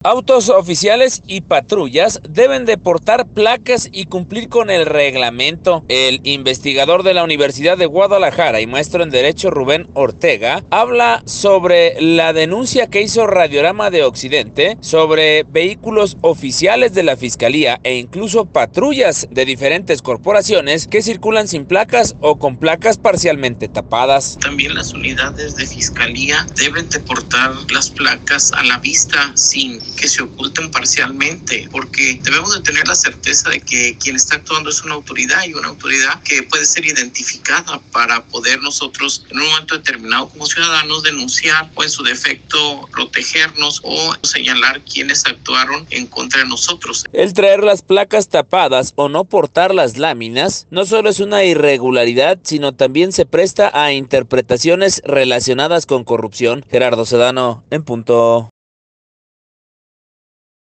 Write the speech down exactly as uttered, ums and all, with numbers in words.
Autos oficiales y patrullas deben de portar placas y cumplir con el reglamento. El investigador de la Universidad de Guadalajara y maestro en Derecho Rubén Ortega habla sobre la denuncia que hizo Radiorama de Occidente sobre vehículos oficiales de la Fiscalía e incluso patrullas de diferentes corporaciones que circulan sin placas o con placas parcialmente tapadas. También las unidades de Fiscalía deben de portar las placas a la vista sin que se oculten parcialmente, porque debemos de tener la certeza de que quien está actuando es una autoridad y una autoridad que puede ser identificada para poder nosotros en un momento determinado como ciudadanos denunciar o en su defecto protegernos o señalar quienes actuaron en contra de nosotros. El traer las placas tapadas o no portar las láminas no solo es una irregularidad, sino también se presta a interpretaciones relacionadas con corrupción. Gerardo Sedano, en punto.